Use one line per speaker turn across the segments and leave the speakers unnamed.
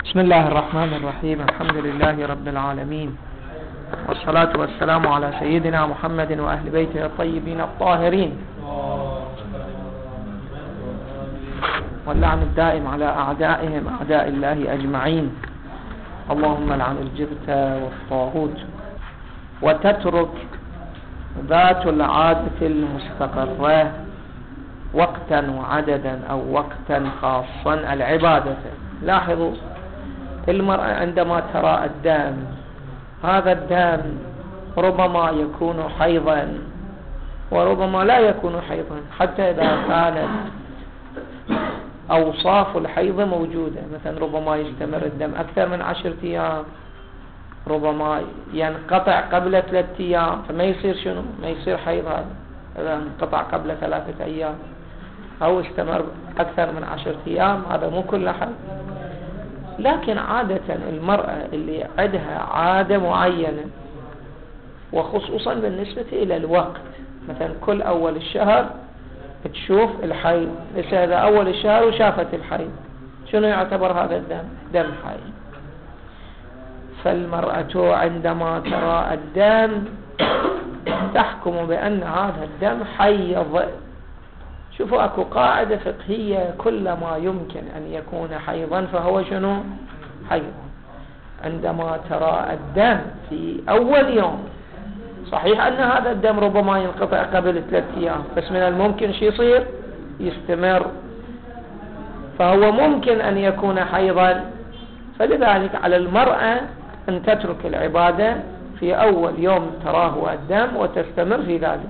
بسم الله الرحمن الرحيم. الحمد لله رب العالمين، والصلاة والسلام على سيدنا محمد وأهل بيته الطيبين الطاهرين، واللعن الدائم على أعدائهم أعداء الله أجمعين. اللهم لعن الجبت والطاغوت. وتترك ذات العادة المستقرة وقتا وعددا أو وقتا خاصا العبادة. لاحظوا، المرأة عندما ترى الدم، هذا الدم ربما يكون حيضا وربما لا يكون حيضا، حتى إذا كانت أوصاف الحيض موجودة. مثلا ربما يستمر الدم أكثر من 10 أيام، ربما ينقطع قبل 3 أيام، فما يصير شنو؟ ما يصير حيض. هذا إذا انقطع قبل 3 أيام أو استمر أكثر من 10 أيام، هذا مو كل حيض. لكن عادة المرأة اللي عندها عادة معينة، وخصوصا بالنسبة إلى الوقت، مثلا كل أول الشهر تشوف الحيض، لسه هذا أول الشهر وشافت الحيض، شنو يعتبر هذا الدم؟ دم حيض. فالمرأة عندما ترى الدم تحكم بأن هذا الدم حيض. شوفوا، أكو قاعدة فقهية: كل ما يمكن أن يكون حيضا فهو شنو؟ حيض. عندما ترى الدم في أول يوم، صحيح أن هذا الدم ربما ينقطع قبل 3 أيام، بس من الممكن شي يصير يستمر، فهو ممكن أن يكون حيضا. فلذلك على المرأة أن تترك العبادة في أول يوم تراه الدم وتستمر في ذلك.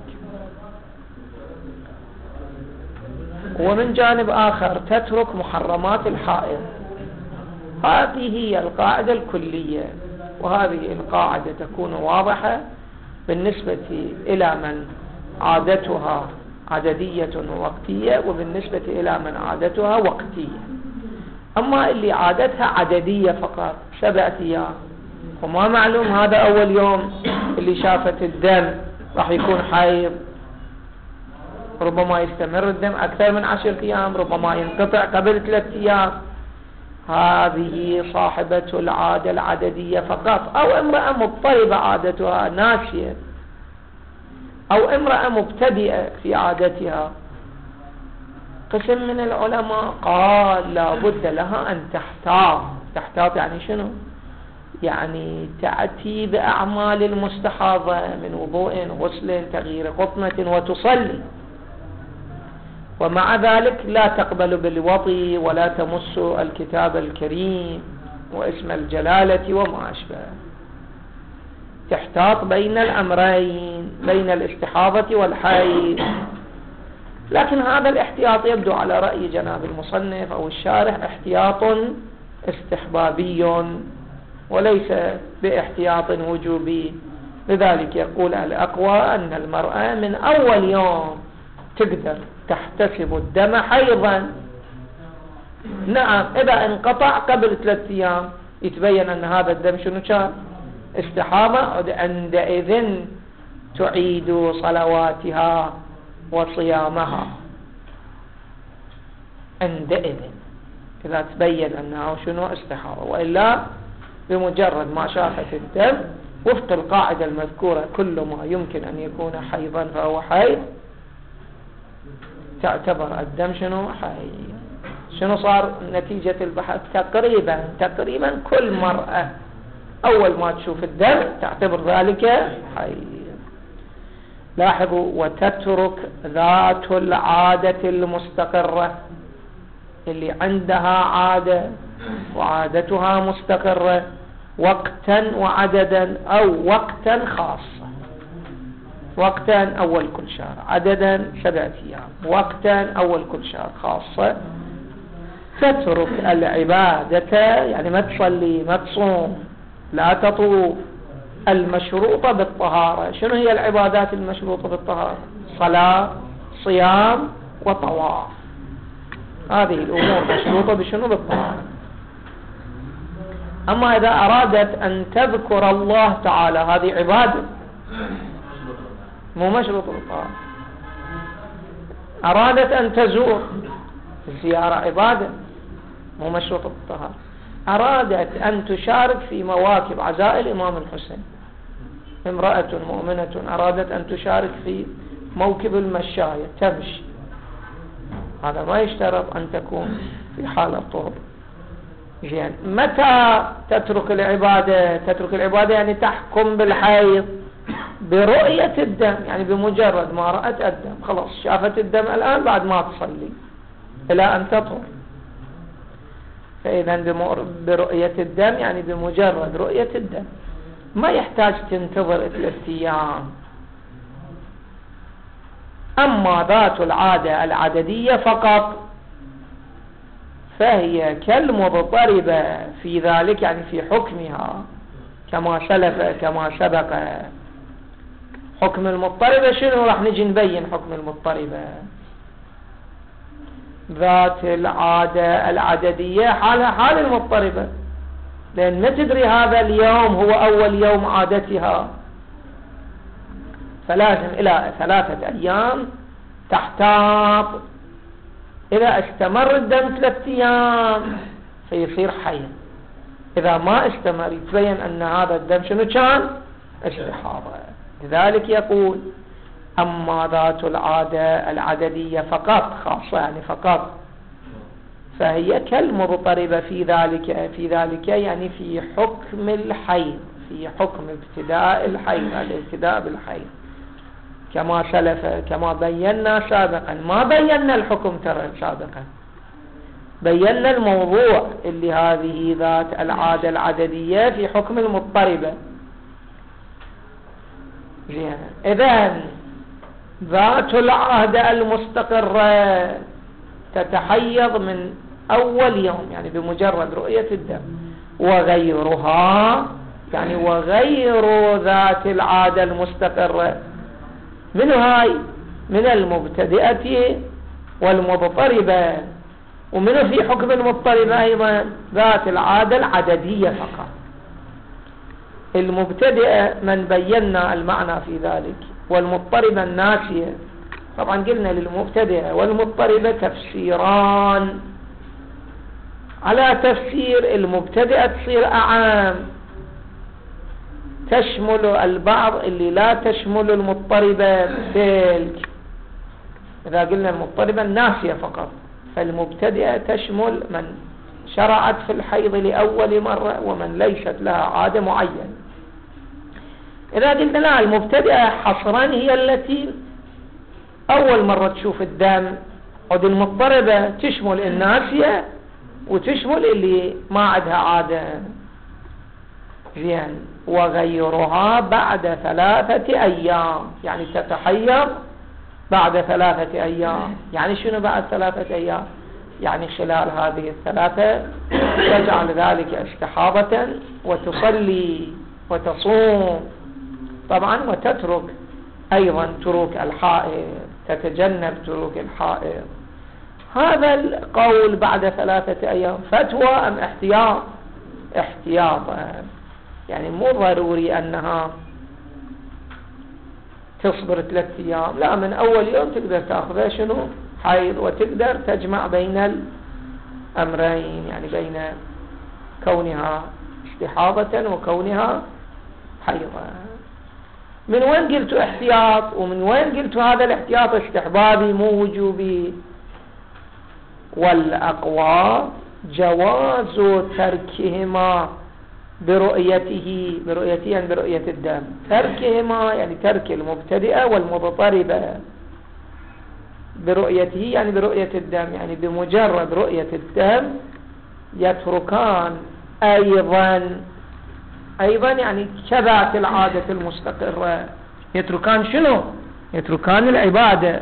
ومن جانب آخر تترك محرمات الحائض. هذه هي القاعدة الكلية، وهذه القاعدة تكون واضحة بالنسبة إلى من عادتها عددية ووقتية، وبالنسبة إلى من عادتها وقتية. أما اللي عادتها عددية فقط 7 أيام، وما معلوم هذا أول يوم اللي شافت الدم راح يكون حيض، ربما يستمر الدم أكثر من 10 أيام، ربما ينقطع قبل 3 أيام، هذه صاحبة العادة العددية فقط. أو امرأة مضطربة عادتها ناسية، أو امرأة مبتدئة في عادتها. قسم من العلماء قال لا بد لها أن تحتاط يعني شنو؟ يعني تأتي بأعمال المستحاضة من وضوء، غسل، تغيير قطنة، وتصلي، ومع ذلك لا تقبل بالوطي ولا تمس الكتاب الكريم واسم الجلالة وما أشبه. تحتاط بين الأمرين، بين الاستحاضة والحيض. لكن هذا الاحتياط يبدو على رأي جناب المصنف أو الشارح احتياط استحبابي وليس باحتياط وجوبي. لذلك يقول الأقوى أن المرأة من أول يوم تقدر تحتسب الدم حيضا. نعم، إذا انقطع قبل 3 أيام يتبين أن هذا الدم شنو كان؟ استحاضة. عندئذ تعيد صلواتها وصيامها، عندئذ إذا تبين أنها شنو؟ استحاضة. وإلا بمجرد ما شافت الدم وفق القاعدة المذكورة كل ما يمكن أن يكون حيضا فهو حيض، تعتبر الدم شنو؟ حيض. شنو صار نتيجة البحث؟ تقريبا كل مرأة أول ما تشوف الدم تعتبر ذلك حيض. لاحظوا: وتترك ذات العادة المستقرة، اللي عندها عادة وعادتها مستقرة، وقتا وعددا أو وقتا خاصا. وقتا أول كل شهر، عددا 7 أيام، وقتا أول كل شهر خاصة. تترك العبادة، يعني ما تصلي، ما تصوم، لا تطوف، المشروطة بالطهارة. شنو هي العبادات المشروطة بالطهارة؟ صلاة، صيام، وطواف. هذه الأمور مشروطة بشنو؟ بالطهارة. أما إذا أرادت أن تذكر الله تعالى، هذه عبادة مو مشروطة بالطهارة. أرادت أن تزور، الزيارة عبادة مو مشروطة بالطهارة. أرادت أن تشارك في مواكب عزاء الإمام الحسين، امرأة مؤمنة أرادت أن تشارك في موكب المشاية تمشي، هذا ما يشترط أن تكون في حالة طهر. زين، متى تترك العبادة؟ تترك العبادة يعني تحكم بالحيض برؤية الدم، يعني بمجرد ما رأت الدم خلاص شافت الدم الآن بعد ما تصلي إلى أن تطهر. فإذا برؤية الدم يعني بمجرد رؤية الدم، ما يحتاج تنتظر 3 أيام. أما ذات العادة العددية فقط فهي كالمضطربة في ذلك، يعني في حكمها كما سلف كما سبق. حكم المضطربة شنو؟ راح نجي نبين حكم المضطربة. ذات العادة العددية حالها حال المضطربة، لأن ما تدري هذا اليوم هو أول يوم عادتها، فلازم إلى 3 أيام تحتاط. إذا استمر الدم 3 أيام فيصير حيض، إذا ما استمر يتبين أن هذا الدم شنو كان؟ استحاضة. لذلك يقول أما ذات العادة العددية فقط، خاصة يعني فقط، فهي كالمضطربة في ذلك يعني في حكم الحيض، في حكم ابتداء الحيض، الابتداء بالحيض كما سلف كما بينا سابقا. ما بينا الحكم ترى سابقا، بينا الموضوع اللي هذه ذات العادة العددية في حكم المضطربة. إذن ذات العادة المستقرة تتحيض من أول يوم يعني بمجرد رؤية الدم، وغيرها يعني وغير ذات العادة المستقرة من هاي من المبتدئة والمضطربة. ومن في حكم المضطربة أيضا ذات العادة العددية فقط. المبتدئة من بينا المعنى في ذلك، والمضطربة الناسية. طبعا قلنا للمبتدئة والمضطربة تفسيران، على تفسير المبتدئة تصير أعام تشمل البعض اللي لا تشمل المضطربة تلك. إذا قلنا المضطربة الناسية فقط، فالمبتدئة تشمل من شرعت في الحيض لأول مرة ومن ليست لها عادة معينة. إذا قلنا لا، المبتدئة حصرا هي التي أول مرة تشوف الدم، ودي المضطربة تشمل الناسية وتشمل اللي ما عندها عادة. زين، وغيرها بعد 3 أيام، يعني تتحيض بعد 3 أيام. يعني شنو بعد 3 أيام؟ يعني خلال هذه 3 تجعل ذلك استحاضة وتصلي وتصوم طبعا، وتترك أيضا تروك الحائض، تتجنب تروك الحائض. هذا القول بعد 3 أيام فتوى أم احتياط؟ احتياطا، يعني مو ضروري أنها تصبر 3 أيام، لا، من أول يوم تقدر تأخذها شنو؟ حيض، وتقدر تجمع بين الأمرين، يعني بين كونها استحاضة وكونها حيضا. من وين قلت احتياط؟ ومن وين قلت هذا الاحتياط استحبابي مو وجوبي؟ والأقوى جواز تركهما برؤيته يعني برؤية الدم، تركهما يعني ترك المبتدئة والمضطربة برؤيته يعني برؤية الدم، يعني بمجرد رؤية الدم يتركان أيضا يعني كذات العادة المستقرة، يتركان شنو؟ يتركان العبادة.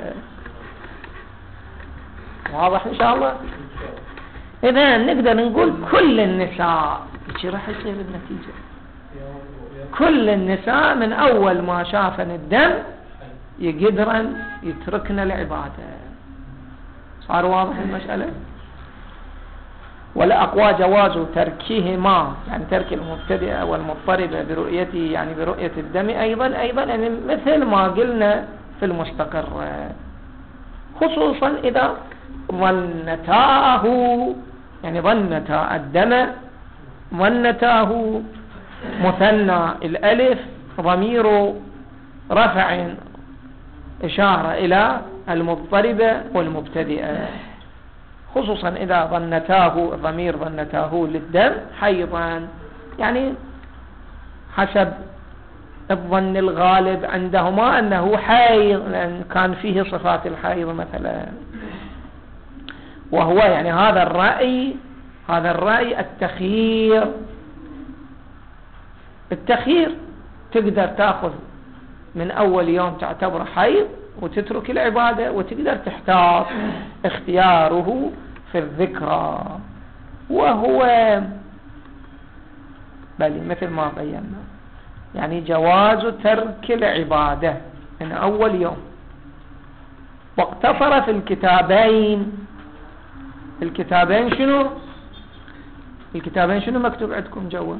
واضح إن شاء الله؟ إذا نقدر نقول كل النساء ايش راح يصير النتيجة؟ كل النساء من أول ما شافن الدم يقدرن يتركن العبادة. صار واضح المسألة؟ والأقوى جواز تركهما، يعني ترك المبتدئة والمضطربة برؤيته يعني برؤية الدم أيضا يعني مثل ما قلنا في المستقر، خصوصا إذا ظنتاه يعني ظنتا الدم ظنتاه مثنى، الألف ضمير رفع إشارة إلى المضطربة والمبتدئة، خصوصا إذا ظنتاه ضمير ظنتاه للدم حيضا، يعني حسب الظن الغالب عندهما أنه حيض، لأن كان فيه صفات الحيض مثلا. وهو يعني هذا الرأي التخيير تقدر تأخذ من أول يوم تعتبر حيض وتترك العبادة، وتقدر تحتاط اختياره في الذكرى، وهو بل مثل ما بينا يعني جواز ترك العبادة من أول يوم. واقتصر في الكتابين شنو مكتوب عندكم جوا؟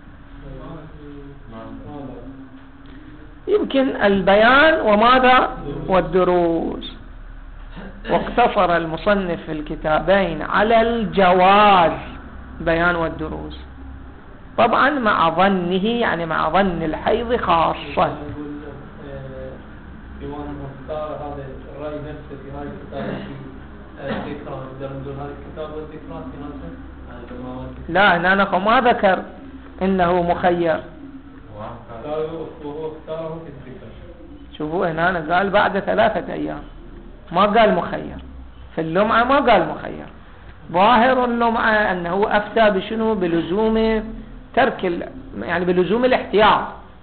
يمكن البيان وماذا والدروس. واقتصر المصنف في الكتابين على الجواز بيان والدروس، طبعا مع ظنه يعني مع ظن الحيض خاصة.
هذا الرأي نفسه في هذه الكتاب الذكرى، نقدر هذه الكتاب والذكرى في نفسه.
لا أنا ما ذكر إنه مخير،
وهو اختاره في الذكر.
شوفوا هنا أنا قال بعد 3 أيام، ما قال مخير. في اللمعة ما قال مخير، ظاهر اللمعة أنه أفتى بشنو؟ بلزوم ترك يعني بلزوم الاحتياط،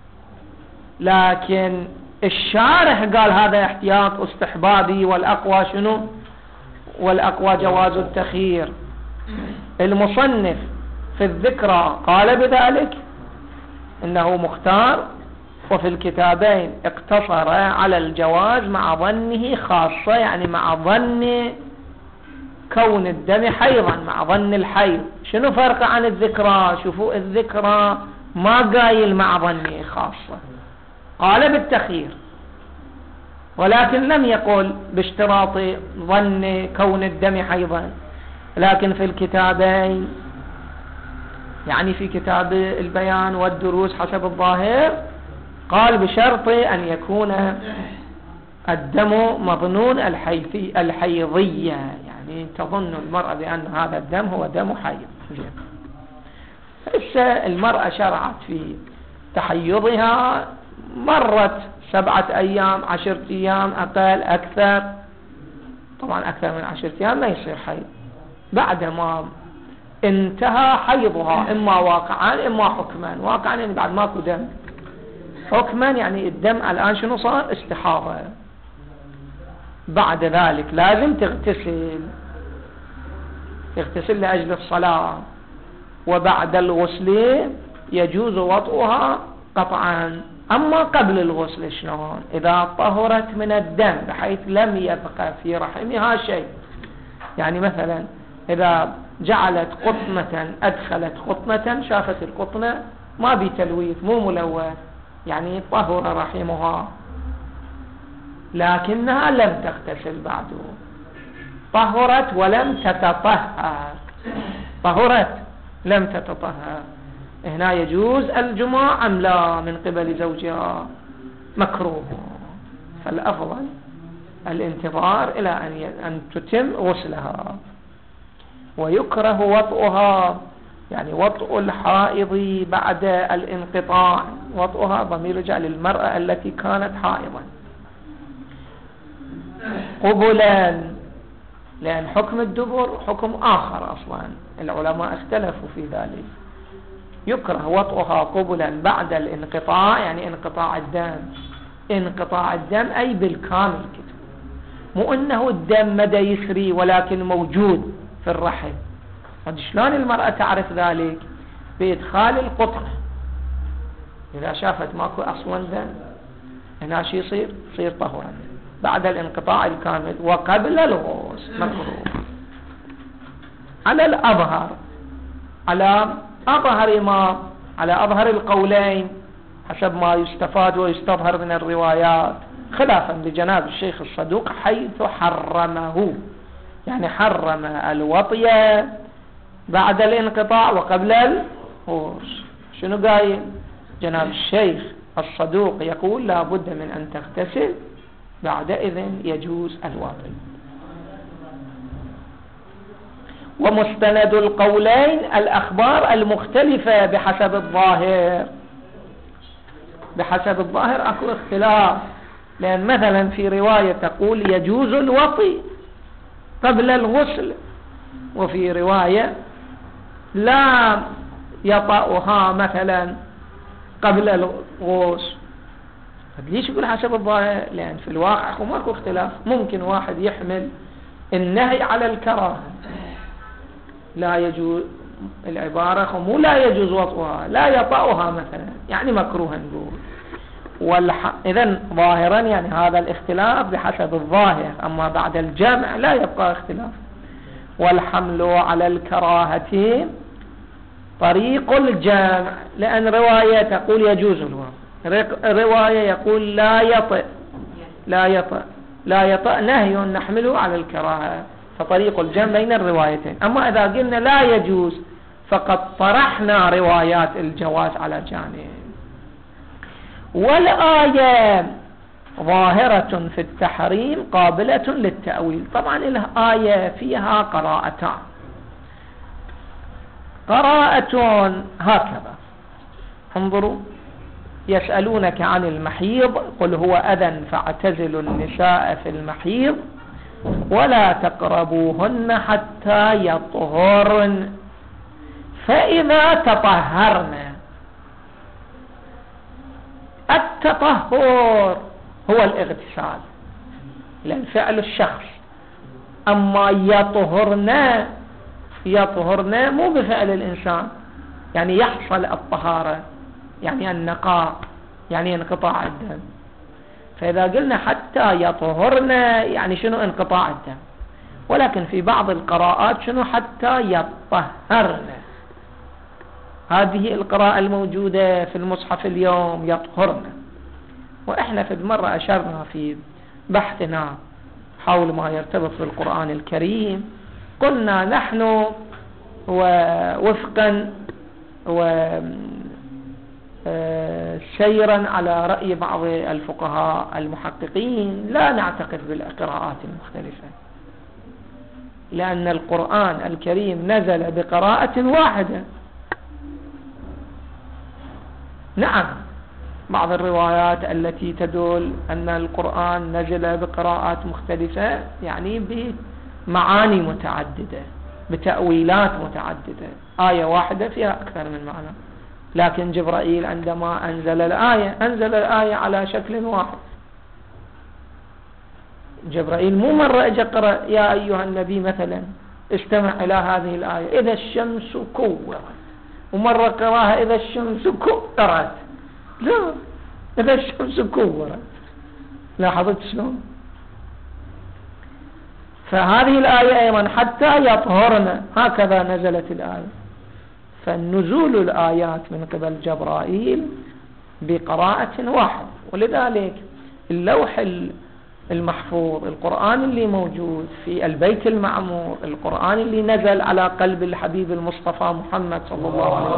لكن الشارح قال هذا احتياط استحبابي، والأقوى شنو؟ والأقوى جواز التخيير. المصنف في الذكرى قال بذلك إنه مختار، وفي الكتابين اقتصر على الجواز مع ظنه خاصة، يعني مع ظن كون الدم حيضا، مع ظن الحيض. شنو فرق عن الذكرى؟ شوفوا الذكرى ما قايل مع ظنه خاصة، قال بالتخيير، ولكن لم يقل باشتراط ظن كون الدم حيضا. لكن في الكتابين يعني في كتاب البيان والدروس حسب الظاهر قال بشرط أن يكون الدم مظنون الحيضية، يعني تظن المرأة بأن هذا الدم هو دم حيض. المرأة شرعت في تحيضها، مرت 7 أيام 10 أيام أقل أكثر، طبعا أكثر من 10 أيام لا يصير حيض، بعدما انتهى حيضها إما واقعا إما حكما. واقعا يعني بعد ماكو دم، حكما يعني الدم الآن شنو صار؟ استحاضة. بعد ذلك لازم تغتسل لأجل الصلاة، وبعد الغسل يجوز وطئها قطعا. أما قبل الغسل شلون؟ إذا طهرت من الدم بحيث لم يبقى في رحمها شيء، يعني مثلا إذا جعلت قطنة، أدخلت قطنة، شافت القطنة ما بتلويث مو ملوث، يعني طهر رحمها، لكنها لم تغتسل بعد، طهرت ولم تتطهر، طهرت لم تتطهر، هنا يجوز الجماع أم لا من قبل زوجها؟ مكروه. فالأفضل الانتظار إلى أن تتم غسلها. ويكره وطئها، يعني وطئ الحائض بعد الانقطاع، وطئها ضمير رجع للمرأة التي كانت حائضا قبلا، لأن حكم الدبر حكم آخر أصلا، العلماء اختلفوا في ذلك. يكره وطئها قبلا بعد الانقطاع، يعني انقطاع الدم، انقطاع الدم أي بالكامل كده، مو أنه الدم مدى يسري ولكن موجود في الرحم. شلون المرأة تعرف ذلك؟ بإدخال القطنة، إذا شافت ماكو أصلا دم هنا شي يصير طهرا بعد الانقطاع الكامل وقبل الغسل، مكروه. على الأظهر، على أظهر القولين حسب ما يستفاد ويستظهر من الروايات، خلافا لجناب الشيخ الصدوق حيث حرمه، يعني حرم الوطي بعد الانقطاع وقبل غوص. شنو قايل جناب الشيخ الصدوق؟ يقول لا بد من أن تغتسل، بعدئذ يجوز الوضوء. ومستند القولين الأخبار المختلفة بحسب الظاهر. بحسب الظاهر أكو اختلاف، لأن مثلا في رواية تقول يجوز الوطي قبل الغسل، وفي رواية لا يطأها مثلا قبل الغسل. ليش يقول حسب الظاهر؟ لأن في الواقع ماكو اختلاف. ممكن واحد يحمل النهي على الكراهة، لا يجوز العبارة مو لا يجوز وطئها، لا يطأها مثلا، يعني مكروه نقول. إذن ظاهرا يعني هذا الاختلاف بحسب الظاهر، أما بعد الجمع لا يبقى اختلاف. والحمل على الكراهة طريق الجمع، لأن رواية تقول يجوز الوضوء، رواية يقول لا يطأ، لا يطأ، لا يطأ نهي نحمله على الكراهة، فطريق الجمع بين الروايتين. أما إذا قلنا لا يجوز فقد طرحنا روايات الجواز على جانب. والآية ظاهرة في التحريم قابلة للتأويل. طبعا الآية فيها قراءتان. قراءة هكذا، انظروا: يسألونك عن المحيض قل هو أذى فاعتزلوا النساء في المحيض ولا تقربوهن حتى يطهرن فإذا تطهرن. التطهر هو الاغتسال لأن فعل الشخص، أما يطهرن مو بفعل الإنسان، يعني يحصل الطهارة، يعني النقاء، يعني انقطاع الدم. فإذا قلنا حتى يطهرن يعني شنو؟ انقطاع الدم. ولكن في بعض القراءات شنو؟ حتى يطهرن. هذه القراءة الموجودة في المصحف اليوم، يطهرن. وإحنا في مرة أشرنا في بحثنا حول ما يرتبط بالقرآن الكريم، قلنا نحن ووفقا سيرا على رأي بعض الفقهاء المحققين لا نعتقد بالقراءات المختلفة، لأن القرآن الكريم نزل بقراءة واحدة. نعم، بعض الروايات التي تدل أن القرآن نزل بقراءات مختلفة يعني بمعاني متعددة، بتأويلات متعددة. آية واحدة فيها أكثر من معنى، لكن جبرائيل عندما أنزل الآية على شكل واحد. جبرائيل مو مرة اجى قرأ يا أيها النبي مثلا استمع إلى هذه الآية إذا الشمس كورت، ومرة قراها إذا الشمس كورت. لا، إذا الشمس كورت. لاحظت شلون؟ فهذه الآية أيضا حتى يطهرن هكذا نزلت الآية. فالنزول الآيات من قبل جبرائيل بقراءة واحد. ولذلك اللوح المحفوظ، القرآن اللي موجود في البيت المعمور، القرآن اللي نزل على قلب الحبيب المصطفى محمد صلى الله عليه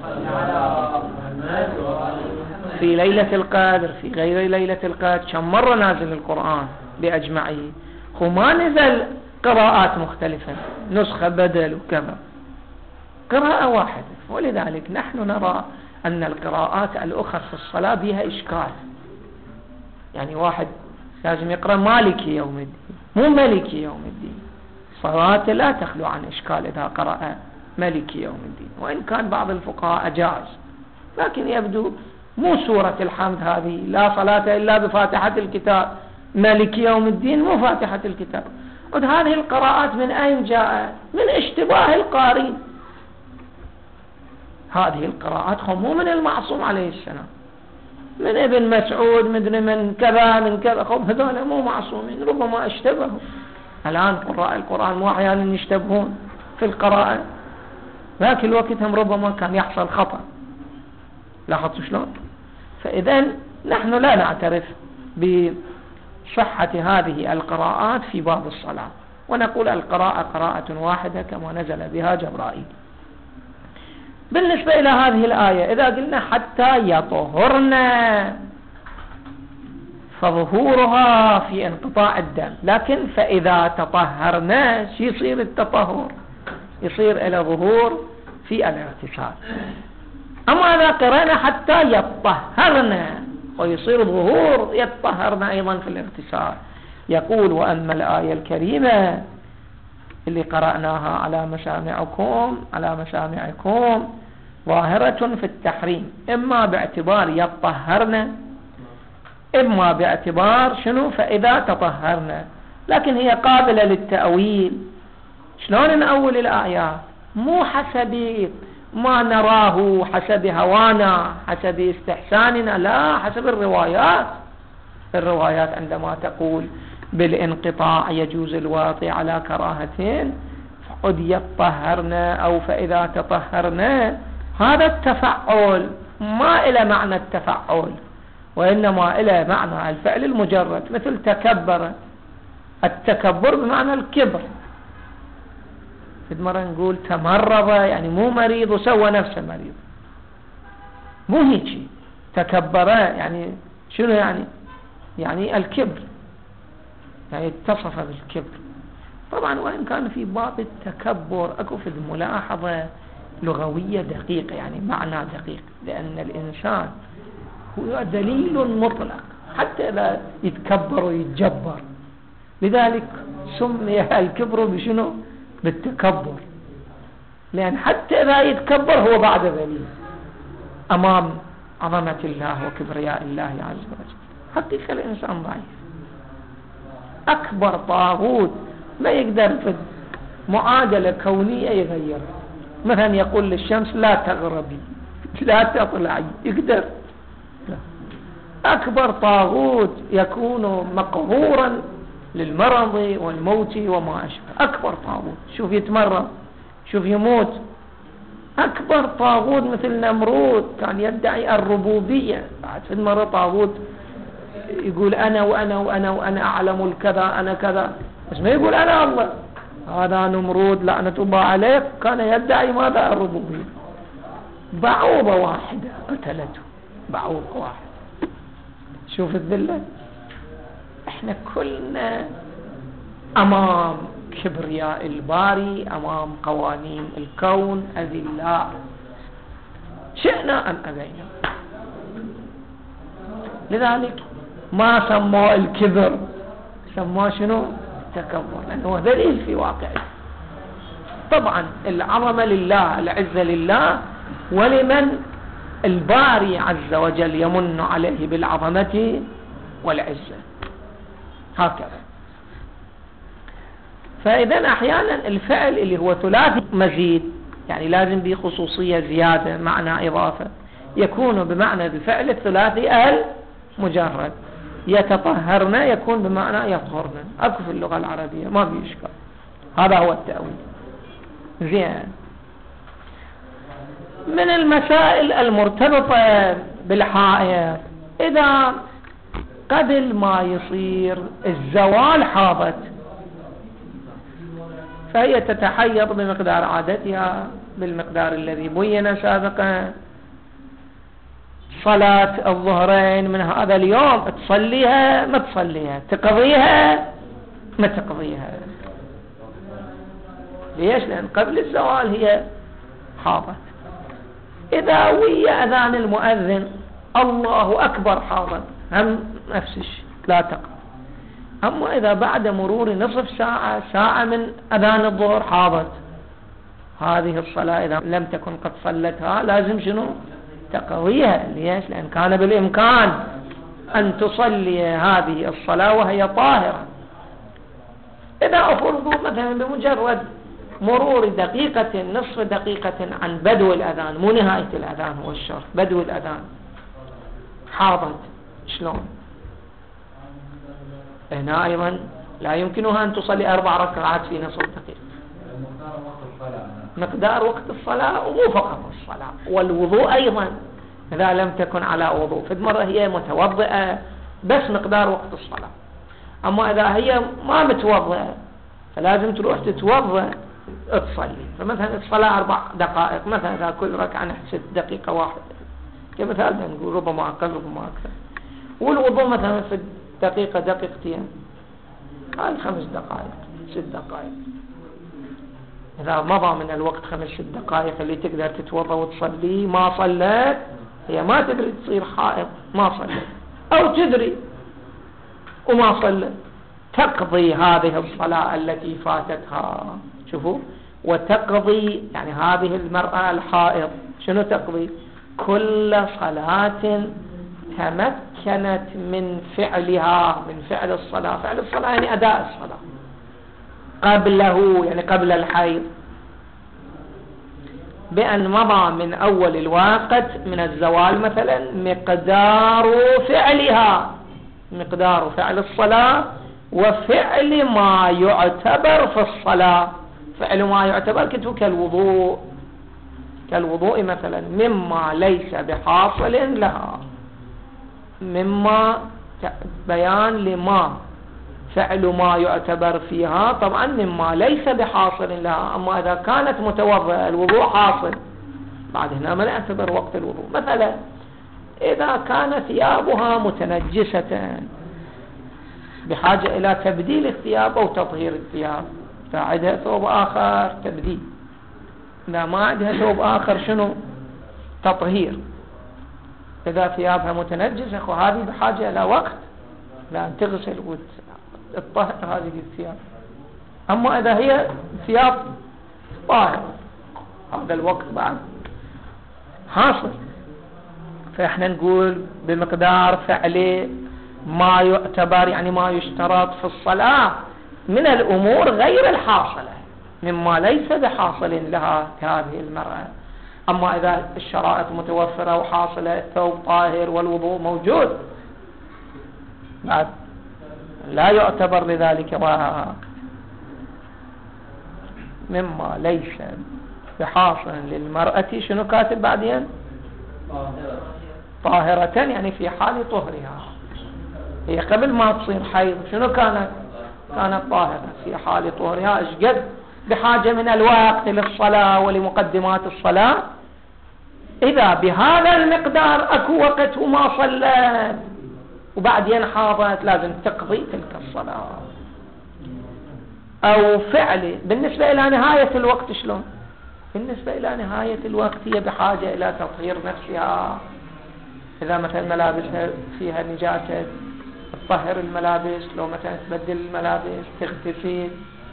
وسلم في ليلة القدر، في غير ليلة القدر، كم مرة نازل القرآن بأجمعه، وما نزل قراءات مختلفة، نسخة بدل وكذا، قراءة واحدة. ولذلك نحن نرى أن القراءات الأخرى في الصلاة بها إشكال. يعني واحد لازم يقرأ مالكي يوم الدين، مو ملكي يوم الدين. صلاة لا تخلو عن إشكال إذا قرأ ملكي يوم الدين، وإن كان بعض الفقهاء أجاز، لكن يبدو مو سورة الحمد هذه لا صلاة إلا بفاتحة الكتاب، ملكي يوم الدين مو فاتحة الكتاب. وهذه القراءات من أين جاءت؟ من اشتباه القارئ. هذه القراءات مو من المعصوم عليه السلام، من ابن مسعود، من كذا من كذا، هذول مو معصومين، ربما اشتبهوا. الآن قراء القرآن مو أحيانا يشتبهون في القراءة، ذاك الوقت هم ربما كان يحصل خطأ. لاحظتوا شلون؟ فإذا نحن لا نعترف بصحة هذه القراءات في باب الصلاة، ونقول القراءة قراءة واحدة كما نزل بها جبرائيل. بالنسبة إلى هذه الآية إذا قلنا حتى يطهرن فظهورها في انقطاع الدم، لكن فإذا تطهرنا شو يصير التطهر؟ يصير إلى ظهور في الاغتسال. أما إذا قرأنا حتى يطهرن ويصير ظهور يطهرن أيضا في الاغتسال. يقول وأما الآية الكريمة اللي قرأناها على مسامعكم ظاهرة في التحريم، إما باعتبار يطهرن إما باعتبار شنو فإذا تطهرنا، لكن هي قابلة للتأويل. شلون نأول الآيات؟ مو حسب ما نراه، حسب هوانا، حسب استحساننا، لا، حسب الروايات. الروايات عندما تقول بالانقطاع يجوز الواطي على كراهتين، فقد يطهرنا أو فإذا تطهرنا، هذا التفعل ما إلى معنى التفعل، وإنما إلى معنى الفعل المجرد، مثل تكبر. التكبر بمعنى الكبر. في مرة نقول تمرض، يعني مو مريض وسوى نفسه مريض، مو هيك. تكبر يعني شنو يعني الكبر، يعني اتصف بالكبر. طبعا وإن كان في باب التكبر أكو في الملاحظة لغوية دقيقة، يعني معنى دقيق، لأن الإنسان هو دليل مطلق حتى إذا يتكبر ويتجبر، لذلك سمي الكبر بشنو؟ بالتكبر، لأن حتى إذا يتكبر هو بعد ذليل أمام عظمة الله وكبرياء الله عز وجل. حقيقة الإنسان ضعيف، أكبر طاغوت ما يقدر في معادلة كونية يغير. مثلا يقول للشمس لا تغربي لا تطلعي، يقدر؟ لا. أكبر طاغوت يكون مقهورا للمرض والموت وما أشبه، أكبر طاغوت. شوف يتمرض، شوف يموت. أكبر طاغوت مثل نمرود كان يدعي الربوبية، بعد في المرة طاغوت يقول أنا وأنا وأنا وأنا أعلم الكذا، أنا كذا، بس ما يقول أنا الله. هذا نمرود لعنة الله عليه كان يدعي ماذا؟ الربوبية. بعوضة واحدة قتلته، بعوضة واحدة. شوف الذلة. احنا كلنا أمام كبرياء الباري، أمام قوانين الكون أذلاء، شئنا أم أبينا. لذلك ما سموه الكبر، سموه شنو؟ التكبر، لأنه ذليل في واقعه. طبعا العظمة لله، العزة لله، ولمن الباري عز وجل يمن عليه بالعظمة والعزة، هكذا. فإذا أحيانا الفعل اللي هو ثلاثي مزيد، يعني لازم به خصوصية زيادة معنى إضافة، يكون بمعنى الفعل الثلاثي المجرد. يتطهرن يكون بمعنى يطهرن، أكو في اللغة العربية، ما في إشكال. هذا هو التأويل. زين. من المسائل المرتبطة بالحائض، إذا قبل ما يصير الزوال حاضت، فهي تتحيض بمقدار عادتها، بالمقدار الذي بين سابقا. صلاة الظهرين من هذا اليوم تصليها ما تصليها، تقضيها ما تقضيها. ليش؟ لأن قبل الزوال هي حاضت. إذا ويا أذان المؤذن الله أكبر حاضت، هم نفس الشيء لا تقضي. أما إذا بعد مرور نصف ساعة من أذان الظهر حاضت، هذه الصلاة إذا لم تكن قد صلتها لازم شنو؟ تقضيها. ليش؟ لأن كان بالإمكان أن تصلي هذه الصلاة وهي طاهرة. إذا أفرضوا مثلا بمجرد مرور دقيقة، نصف دقيقة عن بدو الأذان، مو نهاية الأذان هو الشرط، بدو الأذان، حاضت، شلون؟ هنا أيضا لا يمكنها أن تصلي 4 ركعات في نصف دقيقة. مقدار وقت الصلاة، ومو فقط الصلاة، والوضوء أيضا إذا لم تكن على وضوء، في المرة هي متوضئة بس مقدار وقت الصلاة. أما إذا هي ما متوضئة فلازم تروح تتوضأ تصلي. فمثلا الصلاة 4 دقائق، مثلا إذا كل ركعة نحسب دقيقة واحدة كمثال، نقول ربما أقل ربما أكثر. والوضوء مثلا في الدقيقة دقيقتين، هاي 5 دقائق 6 دقائق. إذا مضى من الوقت 5-6 دقائق اللي تقدر تتوضأ وتصلي، ما صلت، هي ما تدري تصير حائض، ما صلت، أو تدري وما صلت، تقضي هذه الصلاة التي فاتتها. شوفوا، وتقضي يعني هذه المرأة الحائض شنو تقضي؟ كل صلاة تمكنت من فعلها، من فعل الصلاة. فعل الصلاة يعني أداء الصلاة قبله، يعني قبل الحيض، بأن مضى من أول الوقت من الزوال مثلا مقدار فعلها، مقدار فعل الصلاة وفعل ما يعتبر في الصلاة. فعل ما يعتبر كتبه كالوضوء، كالوضوء مثلا، مما ليس بحاصل لها، مما بيان لما فعل ما يعتبر فيها، طبعا مما ليس بحاصل لها. أما إذا كانت متوضئة الوضوء حاصل، بعد هنا ما نعتبر وقت الوضوء. مثلا إذا كان ثيابها متنجسة بحاجة إلى تبديل الثياب أو تطهير الثياب، فعندها ثوب آخر تبديل، إذا ما عندها ثوب آخر شنو؟ تطهير. إذا ثيابها متنجسة وهذه بحاجة إلى وقت لأن تغسل وتطهر هذه الثياب. أما إذا هي ثياب طاهرة هذا الوقت بعد حاصل. فإحنا نقول بمقدار فعل ما يعتبر، يعني ما يشترط في الصلاة من الأمور غير الحاصلة، مما ليس بحاصل لها هذه المرأة. أما إذا الشرائط متوفرة وحاصلة، الثوب طاهر والوضوء موجود، بعد لا يعتبر لذلك مما ليس بحاصل للمرأة. شنو كاتب بعدين؟ طاهرة، يعني في حال طهرها. هي قبل ما تصير حيض شنو كانت طاهرة في حال طهرها. ايش قد بحاجة من الوقت للصلاة ولمقدمات الصلاة. إذا بهذا المقدار أكو وقت وما صلت وبعدين حاضت، لازم تقضي تلك الصلاة. أو فعل بالنسبة إلى نهاية الوقت، شلون؟ بالنسبة إلى نهاية الوقت هي بحاجة إلى تطهير نفسها. إذا مثلا ملابسها فيها نجاسة تطهر الملابس، لو مثلا تبدل الملابس، تغتسل،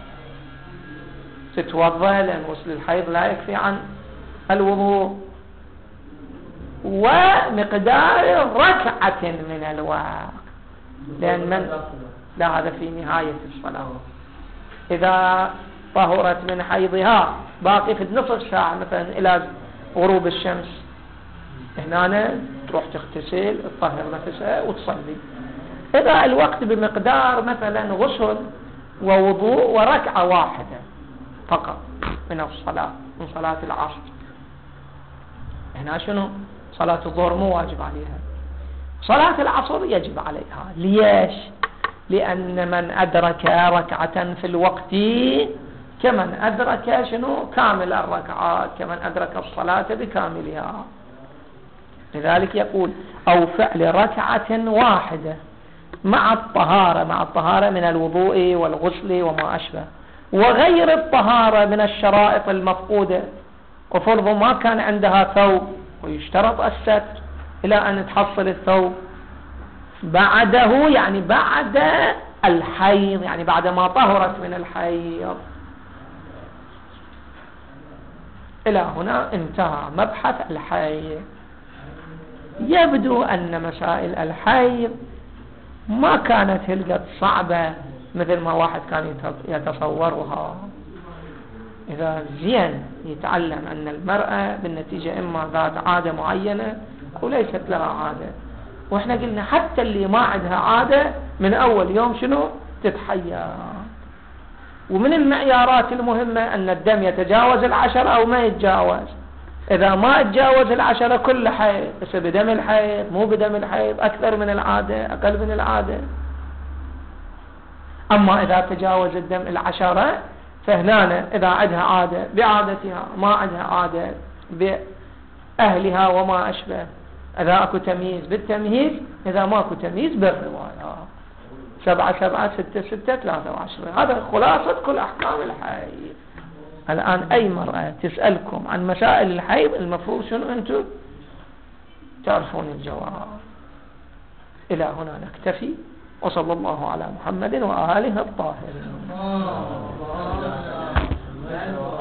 تتوضأ، لأن غسل الحيض لا يكفي عن الوضوء. ومقدار ركعة من الوقت، لأن لا، هذا في نهاية الصلاة. إذا طهرت من حيضها باقي في نصف ساعة مثلا إلى غروب الشمس، هنا تروح تغتسل تطهر نفسها وتصلي. إذا الوقت بمقدار مثلا غسل ووضوء وركعة واحدة فقط من الصلاة، من صلاة العصر، هنا شنو؟ صلاة الظهر مو واجب عليها، صلاة العصر يجب عليها. ليش؟ لأن من أدرك ركعة في الوقت كمن أدرك شنو؟ كامل الركعات، كمن أدرك الصلاة بكاملها. لذلك يقول أو فعل ركعة واحدة مع الطهارة من الوضوء والغسل وما أشبه، وغير الطهارة من الشرائط المفقودة. وفرض ما كان عندها ثوب ويشترط الستر إلى أن تحصل الثوب، بعده يعني بعد الحيض، يعني بعد ما طهرت من الحيض. إلى هنا انتهى مبحث الحيض. يبدو أن مسائل الحيض ما كانت هلقت صعبة مثل ما واحد كان يتصورها. إذا زين يتعلم أن المرأة بالنتيجة إما ذات عادة معينة أو ليست لها عادة. وإحنا قلنا حتى اللي ما عندها عادة من أول يوم شنو؟ تتحير. ومن المعيارات المهمة أن الدم يتجاوز 10 أو ما يتجاوز. إذا ما تجاوز 10 كل حيض، بس بدم الحيض مو بدم الحيض، أكثر من العادة أقل من العادة. أما إذا تجاوز الدم 10 فهنا إذا عندها عادة بعادتها، ما عندها عادة بأهلها وما أشبه، إذا أكو تمييز بالتمييز، إذا ما أكو تمييز بالرواية. 7 7 6 6 23. هذا خلاصة كل أحكام الحيض. الآن أي مرأة تسألكم عن مسائل الحيض المفروض شنو أنتم تعرفون الجواب. إلى هنا نكتفي، وصلى الله على محمد وآله الطاهرين.